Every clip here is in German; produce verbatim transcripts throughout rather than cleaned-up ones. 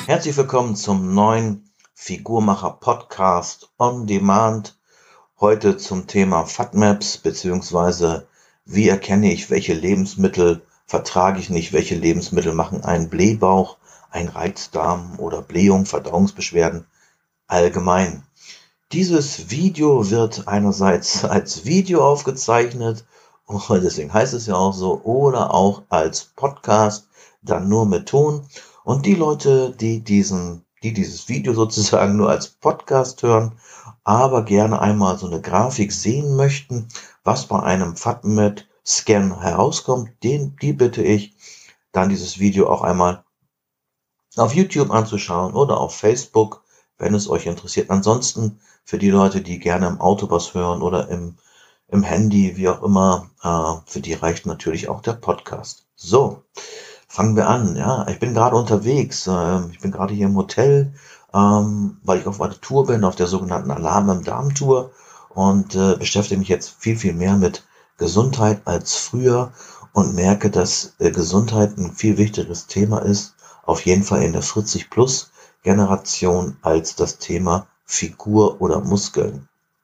Herzlich willkommen zum neuen Figurmacher Podcast on Demand. Heute zum Thema FODMAPs beziehungsweise wie erkenne ich, welche Lebensmittel vertrage ich nicht, welche Lebensmittel machen einen Blähbauch, einen Reizdarm oder Blähung, Verdauungsbeschwerden allgemein. Dieses Video wird einerseits als Video aufgezeichnet, und deswegen heißt es ja auch so, oder auch als Podcast, dann nur mit Ton. Und die Leute, die diesen, die dieses Video sozusagen nur als Podcast hören, aber gerne einmal so eine Grafik sehen möchten, was bei einem FODMAP-Scan herauskommt, den, die bitte ich, dann dieses Video auch einmal auf YouTube anzuschauen oder auf Facebook, wenn es euch interessiert. Ansonsten für die Leute, die gerne im Auto was hören oder im, im Handy, wie auch immer, äh, für die reicht natürlich auch der Podcast. So, fangen wir an. Ja, ich bin gerade unterwegs. Äh, ich bin gerade hier im Hotel, ähm, weil ich auf einer Tour bin, auf der sogenannten Alarm im Darm Tour und äh, beschäftige mich jetzt viel, viel mehr mit Gesundheit als früher und merke, dass äh, Gesundheit ein viel wichtigeres Thema ist, auf jeden Fall in der vierzig plus Generation, als das Thema Figur oder Muskeln.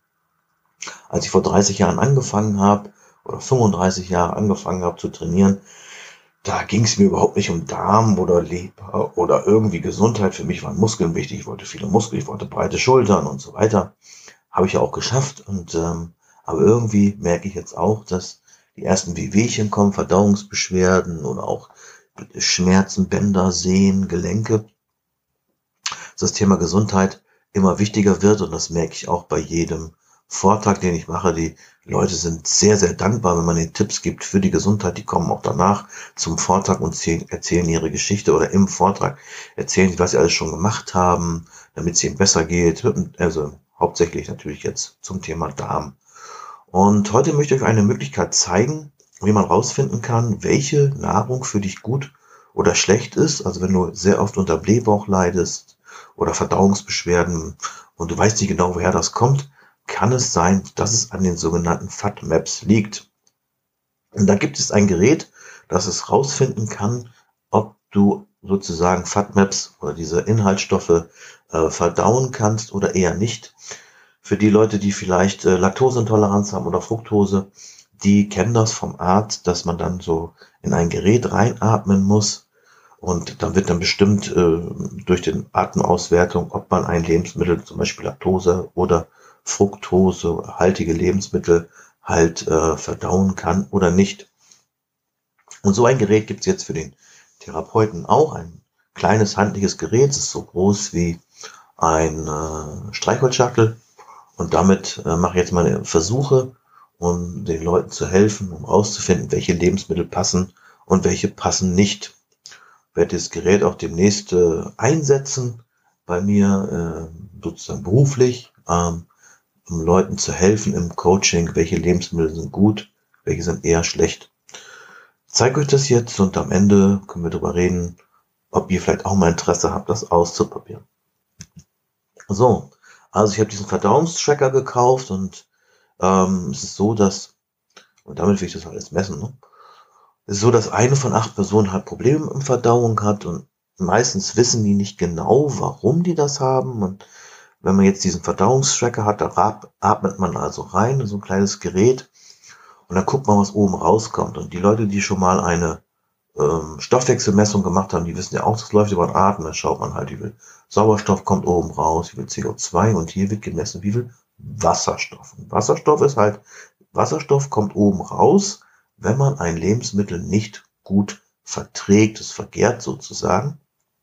Als ich vor dreißig Jahren angefangen habe oder fünfunddreißig Jahre angefangen habe zu trainieren, da ging es mir überhaupt nicht um Darm oder Leber oder irgendwie Gesundheit. Für mich waren Muskeln wichtig. Ich wollte viele Muskeln, ich wollte breite Schultern und so weiter. Habe ich ja auch geschafft. Und ähm, aber irgendwie merke ich jetzt auch, dass die ersten Wehwehchen kommen, Verdauungsbeschwerden oder auch Schmerzen, Bänder, Sehnen, Gelenke. Das Thema Gesundheit immer wichtiger wird und das merke ich auch bei jedem Vortrag, den ich mache. Die Leute sind sehr, sehr dankbar, wenn man ihnen Tipps gibt für die Gesundheit. Die kommen auch danach zum Vortrag und erzählen ihre Geschichte oder im Vortrag erzählen sie, was sie alles schon gemacht haben, damit es ihnen besser geht. Also hauptsächlich natürlich jetzt zum Thema Darm. Und heute möchte ich euch eine Möglichkeit zeigen, wie man rausfinden kann, welche Nahrung für dich gut oder schlecht ist. Also wenn du sehr oft unter Blähbauch leidest oder Verdauungsbeschwerden und du weißt nicht genau, woher das kommt, kann es sein, dass es an den sogenannten FODMAPs liegt. Und da gibt es ein Gerät, das es rausfinden kann, ob du sozusagen FODMAPs oder diese Inhaltsstoffe äh, verdauen kannst oder eher nicht. Für die Leute, die vielleicht äh, Laktoseintoleranz haben oder Fructose, die kennen das vom Arzt, dass man dann so in ein Gerät reinatmen muss und dann wird dann bestimmt äh, durch die Atemauswertung, ob man ein Lebensmittel, zum Beispiel Laktose oder Fructose, haltige Lebensmittel halt äh, verdauen kann oder nicht. Und so ein Gerät gibt es jetzt für den Therapeuten auch, ein kleines handliches Gerät, es ist so groß wie ein äh, Streichholzschachtel. Und damit äh, mache ich jetzt meine Versuche, um den Leuten zu helfen, um herauszufinden, welche Lebensmittel passen und welche passen nicht. Ich werde das Gerät auch demnächst äh, einsetzen bei mir, äh, sozusagen beruflich, ähm, um Leuten zu helfen im Coaching, welche Lebensmittel sind gut, welche sind eher schlecht. Ich zeige euch das jetzt und am Ende können wir darüber reden, ob ihr vielleicht auch mal Interesse habt, das auszuprobieren. So. Also ich habe diesen Verdauungstracker gekauft und ähm, es ist so, dass, und damit will ich das alles messen, ne? Es ist so, dass eine von acht Personen halt Probleme mit Verdauung hat und meistens wissen die nicht genau, warum die das haben. Und wenn man jetzt diesen Verdauungstracker hat, da atmet man also rein in so ein kleines Gerät und dann guckt man, was oben rauskommt. Und die Leute, die schon mal eine ähm, Stoffwechselmessung gemacht haben, die wissen ja auch, das läuft über den Atem. Da schaut man halt, wie viel Sauerstoff kommt oben raus, wie viel C O zwei und hier wird gemessen, wie viel Wasserstoff. Und Wasserstoff ist halt, Wasserstoff kommt oben raus, wenn man ein Lebensmittel nicht gut verträgt, es vergärt sozusagen.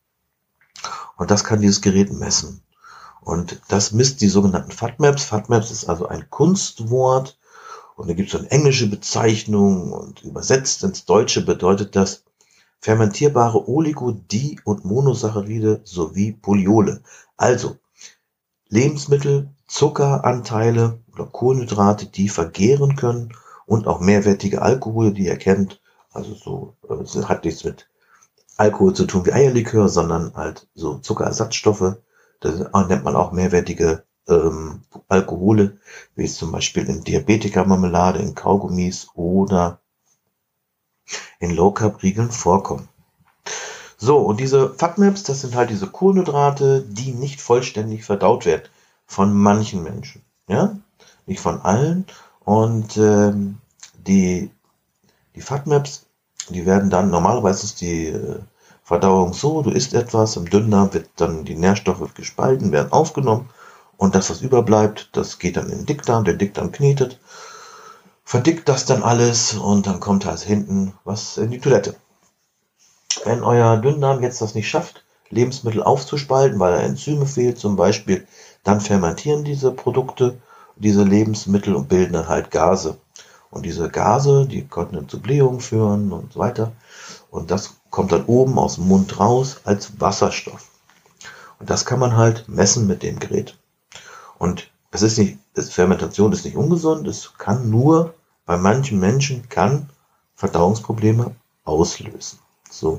Und das kann dieses Gerät messen. Und das misst die sogenannten FODMAPs. FODMAPs ist also ein Kunstwort und da gibt es eine englische Bezeichnung und übersetzt ins Deutsche bedeutet das fermentierbare Oligo-, Di- und Monosaccharide sowie Poliole. Also Lebensmittel, Zuckeranteile oder Kohlenhydrate, die vergehren können und auch mehrwertige Alkohole, die ihr kennt. Also so, es hat nichts mit Alkohol zu tun wie Eierlikör, sondern halt so Zuckerersatzstoffe. Das nennt man auch mehrwertige ähm, Alkohole, wie es zum Beispiel in Diabetikermarmelade, in Kaugummis oder in Low-Carb-Riegeln vorkommen. So, und diese FATMAPs, das sind halt diese Kohlenhydrate, die nicht vollständig verdaut werden. Von manchen Menschen. Ja, nicht von allen. Und ähm, die, die FATMAPs, die werden dann, normalerweise ist die äh, Verdauung so, du isst etwas, im Dünndarm wird dann die Nährstoffe gespalten, werden aufgenommen und das, was überbleibt, das geht dann in den Dickdarm, der Dickdarm knetet, verdickt das dann alles und dann kommt halt hinten was in die Toilette. Wenn euer Dünndarm jetzt das nicht schafft, Lebensmittel aufzuspalten, weil er Enzyme fehlt zum Beispiel, dann fermentieren diese Produkte, diese Lebensmittel und bilden dann halt Gase. Und diese Gase, die können dann zu Blähungen führen und so weiter. Und das kommt dann oben aus dem Mund raus als Wasserstoff. Und das kann man halt messen mit dem Gerät. Und es ist nicht, das Fermentation ist nicht ungesund, es kann nur, bei manchen Menschen kann Verdauungsprobleme auslösen. So.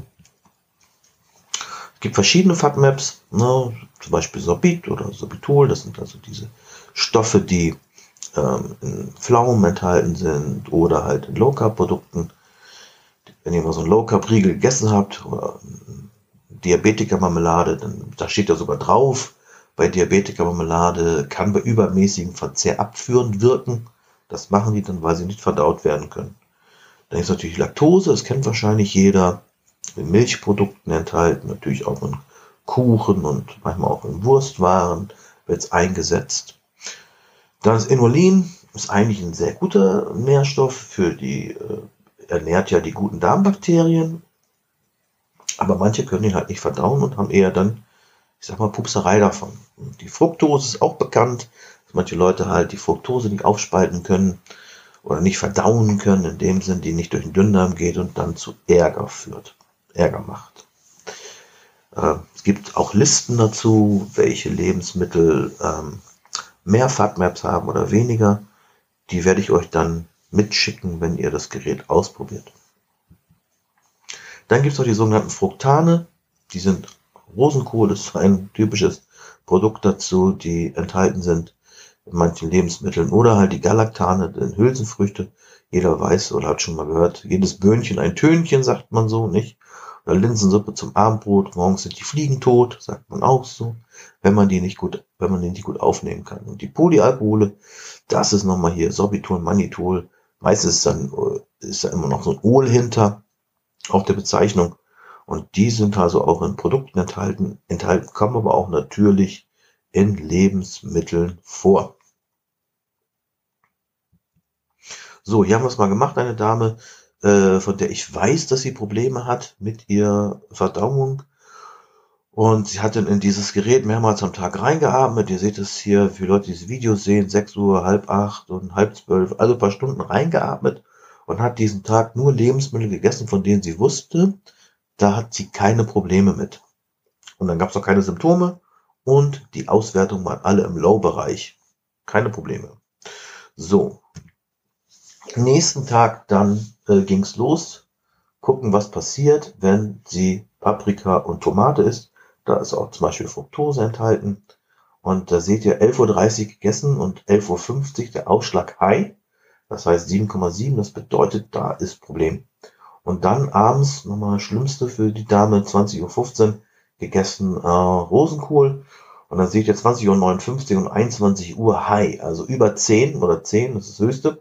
Es gibt verschiedene FATMAPs, ne, zum Beispiel Sorbit oder Sorbitol, das sind also diese Stoffe, die ähm, in Pflaumen enthalten sind oder halt in Low-Carb-Produkten. Wenn ihr mal so einen Low-Carb-Riegel gegessen habt oder Diabetiker-Marmelade, dann da steht ja sogar drauf, bei Diabetiker-Marmelade kann bei übermäßigem Verzehr abführend wirken. Das machen die dann, weil sie nicht verdaut werden können. Dann ist natürlich Laktose, das kennt wahrscheinlich jeder, in Milchprodukten enthalten, natürlich auch in Kuchen und manchmal auch in Wurstwaren wird es eingesetzt. Dann ist Inulin, ist eigentlich ein sehr guter Nährstoff für die, äh, ernährt ja die guten Darmbakterien, aber manche können ihn halt nicht verdauen und haben eher dann, ich sag mal, Pupserei davon. Und die Fructose ist auch bekannt, dass manche Leute halt die Fructose nicht aufspalten können oder nicht verdauen können, in dem Sinn, die nicht durch den Dünndarm geht und dann zu Ärger führt, Ärger macht. Äh, es gibt auch Listen dazu, welche Lebensmittel ähm, mehr FATMAPs haben oder weniger. Die werde ich euch dann mitschicken, wenn ihr das Gerät ausprobiert. Dann gibt es noch die sogenannten Fructane. Die sind Rosenkohl, das ist ein typisches Produkt dazu, die enthalten sind in manchen Lebensmitteln. Oder halt die Galaktane, den Hülsenfrüchte. Jeder weiß oder hat schon mal gehört, jedes Böhnchen ein Tönchen, sagt man so, nicht? Oder Linsensuppe zum Abendbrot, morgens sind die Fliegen tot, sagt man auch so, wenn man die nicht gut, wenn man die nicht gut aufnehmen kann. Und die Polyalkohole, das ist nochmal hier Sorbitol, Mannitol. Meistens ist dann, ist da immer noch so ein Ol hinter auf der Bezeichnung. Und die sind also auch in Produkten enthalten, enthalten, kommen aber auch natürlich in Lebensmitteln vor. So, hier haben wir es mal gemacht, eine Dame, äh, von der ich weiß, dass sie Probleme hat mit ihrer Verdauung. Und sie hat dann in dieses Gerät mehrmals am Tag reingeatmet. Ihr seht es hier, für Leute, die dieses Video sehen, sechs Uhr, halb acht und halb zwölf, also ein paar Stunden reingeatmet und hat diesen Tag nur Lebensmittel gegessen, von denen sie wusste, da hat sie keine Probleme mit. Und dann gab es auch keine Symptome und die Auswertungen waren alle im Low-Bereich. Keine Probleme. So. Nächsten Tag dann äh, ging es los. Gucken, was passiert, wenn sie Paprika und Tomate isst. Da ist auch zum Beispiel Fructose enthalten. Und da seht ihr elf Uhr dreißig gegessen und elf Uhr fünfzig der Ausschlag high. Das heißt sieben Komma sieben, das bedeutet, da ist Problem. Und dann abends, nochmal das Schlimmste für die Dame, zwanzig Uhr fünfzehn gegessen äh, Rosenkohl. Und dann seht ihr zwanzig Uhr neunundfünfzig und einundzwanzig Uhr high, also über zehn oder zehn, das ist das Höchste.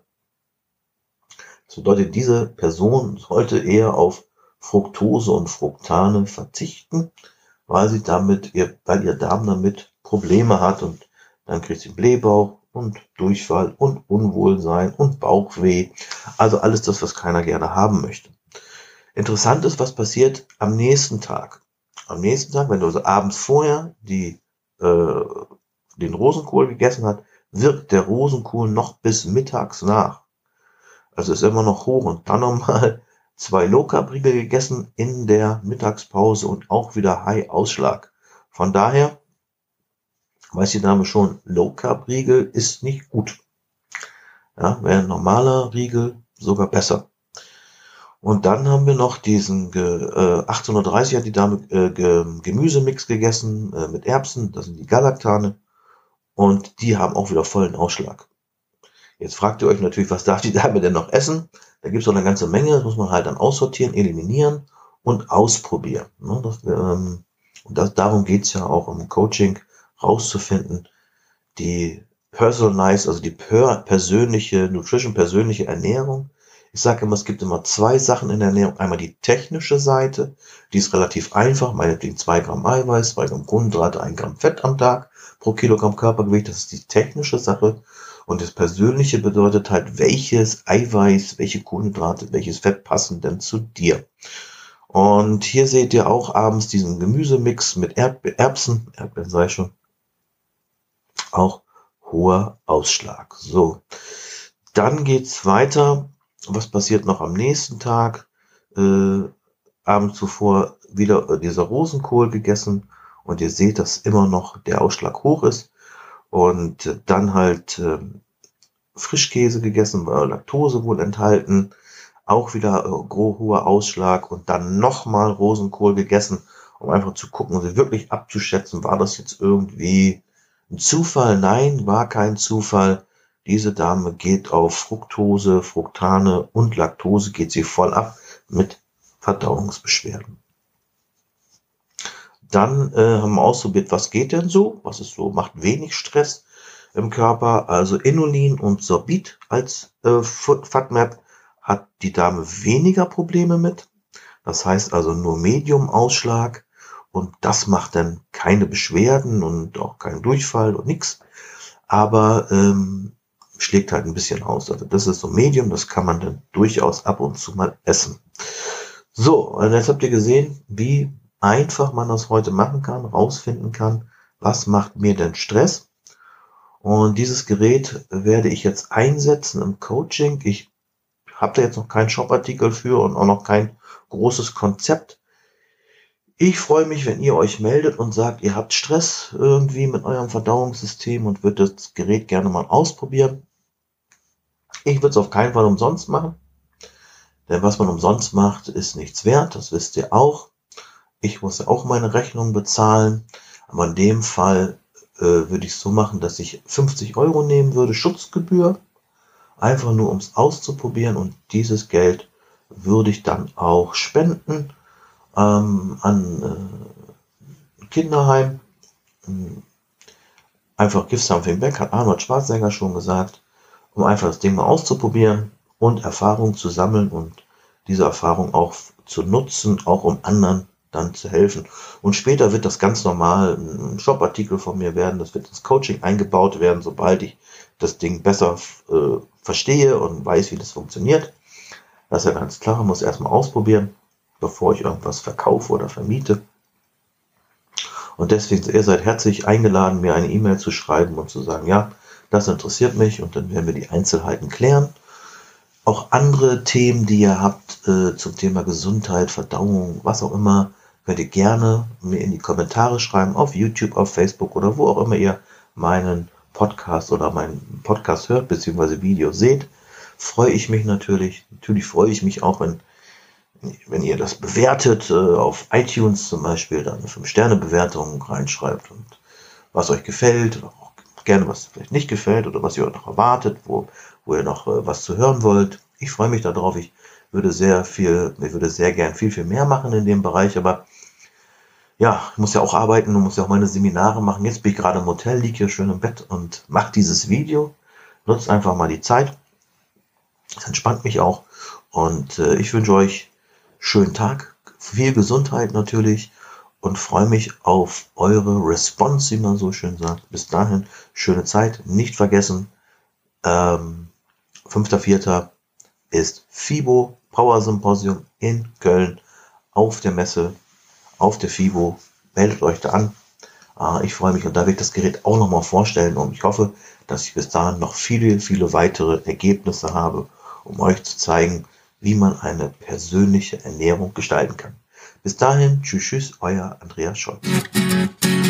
Das bedeutet, diese Person sollte eher auf Fructose und Fructane verzichten, weil sie damit, ihr, weil ihr Darm damit Probleme hat und dann kriegt sie Blähbauch und Durchfall und Unwohlsein und Bauchweh. Also alles das, was keiner gerne haben möchte. Interessant ist, was passiert am nächsten Tag. Am nächsten Tag, wenn du also abends vorher die, äh, den Rosenkohl gegessen hast, wirkt der Rosenkohl noch bis mittags nach. Also ist immer noch hoch und dann nochmal zwei Low-Carb-Riegel gegessen in der Mittagspause und auch wieder High-Ausschlag. Von daher weiß die Dame schon, Low-Carb-Riegel ist nicht gut. Ja, wäre ein normaler Riegel sogar besser. Und dann haben wir noch diesen äh, achtzehnhundertdreißig hat die Dame äh, Gemüsemix gegessen äh, mit Erbsen, das sind die Galaktane und die haben auch wieder vollen Ausschlag. Jetzt fragt ihr euch natürlich, was darf die Dame denn noch essen? Da gibt es noch eine ganze Menge, das muss man halt dann aussortieren, eliminieren und ausprobieren. Ne? Das, ähm, und das, darum geht's ja auch im Coaching, rauszufinden, die personalized, also die per persönliche Nutrition, persönliche Ernährung. Ich sage immer, es gibt immer zwei Sachen in der Ernährung. Einmal die technische Seite, die ist relativ einfach, meinetwegen zwei Gramm Eiweiß, zwei Gramm Kohlenhydrate, ein Gramm Fett am Tag pro Kilogramm Körpergewicht. Das ist die technische Sache. Und das Persönliche bedeutet halt, welches Eiweiß, welche Kohlenhydrate, welches Fett passen denn zu dir. Und hier seht ihr auch abends diesen Gemüsemix mit Erb Erbsen, Erdbeeren sei schon, auch hoher Ausschlag. So, dann geht's weiter. Was passiert noch am nächsten Tag? Äh, Abend zuvor wieder äh, dieser Rosenkohl gegessen und ihr seht, dass immer noch der Ausschlag hoch ist. Und äh, dann halt äh, Frischkäse gegessen, weil Laktose wohl enthalten. Auch wieder äh, hoher Ausschlag und dann nochmal Rosenkohl gegessen, um einfach zu gucken und wirklich abzuschätzen, war das jetzt irgendwie ein Zufall? Nein, war kein Zufall. Diese Dame geht auf Fructose, Fructane und Laktose, geht sie voll ab mit Verdauungsbeschwerden. Dann äh, haben wir ausprobiert, was geht denn so? Was ist so? Macht wenig Stress im Körper. Also Inulin und Sorbit als äh, FODMAP hat die Dame weniger Probleme mit. Das heißt also nur Medium-Ausschlag. Und das macht dann keine Beschwerden und auch keinen Durchfall und nichts. Aber ähm, schlägt halt ein bisschen aus. Also das ist so Medium, das kann man dann durchaus ab und zu mal essen. So, und jetzt habt ihr gesehen, wie einfach man das heute machen kann, rausfinden kann, was macht mir denn Stress. Und dieses Gerät werde ich jetzt einsetzen im Coaching. Ich habe da jetzt noch keinen Shopartikel für und auch noch kein großes Konzept. Ich freue mich, wenn ihr euch meldet und sagt, ihr habt Stress irgendwie mit eurem Verdauungssystem und würdet das Gerät gerne mal ausprobieren. Ich würde es auf keinen Fall umsonst machen, denn was man umsonst macht, ist nichts wert, das wisst ihr auch. Ich muss ja auch meine Rechnung bezahlen, aber in dem Fall äh, würde ich es so machen, dass ich fünfzig Euro nehmen würde, Schutzgebühr, einfach nur um es auszuprobieren und dieses Geld würde ich dann auch spenden ähm, an äh, Kinderheim. Einfach give something back, hat Arnold Schwarzenegger schon gesagt, um einfach das Ding mal auszuprobieren und Erfahrung zu sammeln und diese Erfahrung auch zu nutzen, auch um anderen dann zu helfen. Und später wird das ganz normal ein Shopartikel von mir werden, das wird ins Coaching eingebaut werden, sobald ich das Ding besser äh, verstehe und weiß, wie das funktioniert. Das ist ja ganz klar, man muss erstmal ausprobieren, bevor ich irgendwas verkaufe oder vermiete. Und deswegen, ihr seid herzlich eingeladen, mir eine E-Mail zu schreiben und zu sagen, ja, das interessiert mich und dann werden wir die Einzelheiten klären. Auch andere Themen, die ihr habt äh, zum Thema Gesundheit, Verdauung, was auch immer, könnt ihr gerne mir in die Kommentare schreiben, auf YouTube, auf Facebook oder wo auch immer ihr meinen Podcast oder meinen Podcast hört, beziehungsweise Video seht. Freue ich mich natürlich. Natürlich freue ich mich auch, wenn, wenn ihr das bewertet, äh, auf iTunes zum Beispiel, dann eine fünf Sterne Bewertung reinschreibt und was euch gefällt, oder auch gerne was vielleicht nicht gefällt oder was ihr noch erwartet, wo, wo ihr noch äh, was zu hören wollt. Ich freue mich darauf. Ich würde sehr viel, ich würde sehr gern viel, viel mehr machen in dem Bereich, aber ja, ich muss ja auch arbeiten und muss ja auch meine Seminare machen. Jetzt bin ich gerade im Hotel, liege hier schön im Bett und mache dieses Video. Nutzt einfach mal die Zeit. Das entspannt mich auch. Und äh, ich wünsche euch schönen Tag, viel Gesundheit natürlich und freue mich auf eure Response, wie man so schön sagt. Bis dahin, schöne Zeit. Nicht vergessen, ähm, fünfter vierter ist FIBO Power Symposium in Köln auf der Messe, auf der FIBO. Meldet euch da an. Äh, ich freue mich und da werde ich das Gerät auch nochmal vorstellen und ich hoffe, dass ich bis dahin noch viele, viele weitere Ergebnisse habe, um euch zu zeigen, wie man eine persönliche Ernährung gestalten kann. Bis dahin, tschüss, tschüss, euer Andreas Scholz.